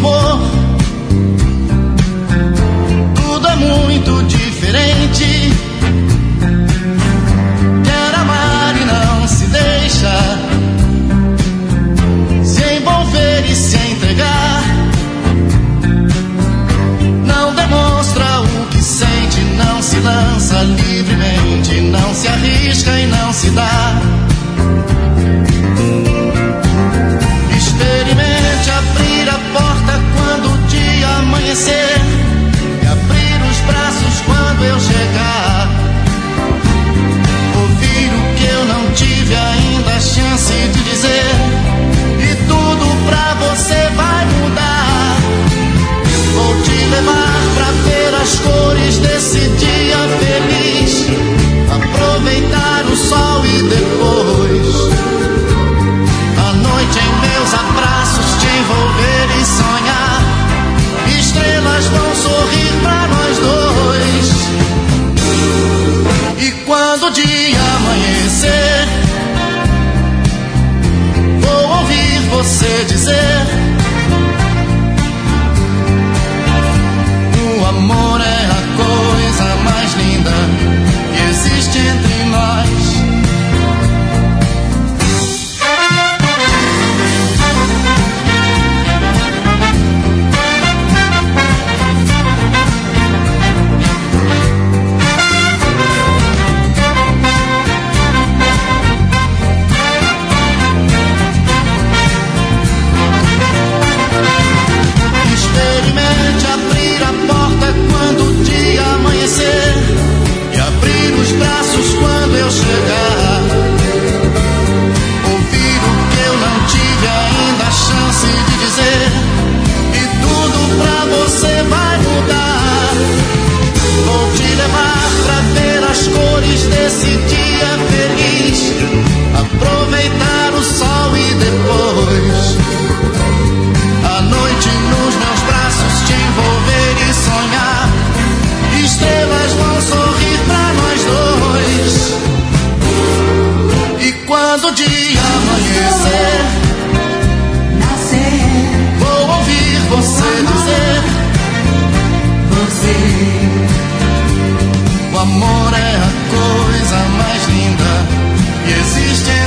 amor. Tudo é muito diferente. Quer amar e não se deixa se envolver e se entregar. Não demonstra o que sente, não se lança livremente, não se arrisca e não se dá. Experimente abrir a porta quando o dia amanhecer e abrir os braços quando eu chegar. Ouvir o que eu não tive ainda a chance de dizer, e tudo pra você vai mudar. Eu vou te levar pra ver as cores desse dia feliz, aproveitar o sol e depois à noite em meus abraços te envolver e sonhar. Estrelas vão sorrir pra nós dois. E quando o dia amanhecer, vou ouvir você dizer: o amor é a coisa mais linda que existe entre nós. Experimente abrir a porta quando o dia amanhecer e abrir os braços quando eu chegar. Ouvir o que eu não tive ainda a chance de dizer, e tudo pra você vai mudar. Vou te levar pra ver as cores desse dia feliz, aproveitar o sol e depois à noite nos meus braços te envolver e sonhar. Estrelas vão sorrir pra nós dois. E quando o dia amanhecer, vou ouvir você dizer: o amor é a coisa mais linda que existe